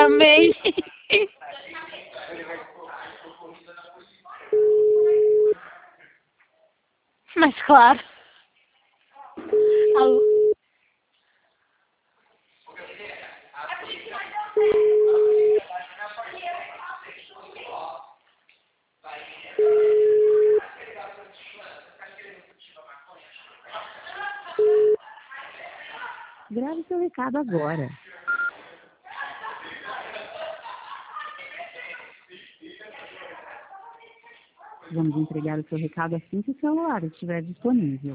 amei. Mas claro. Alô? Grave seu recado agora. Vamos entregar o seu recado assim que o celular estiver disponível.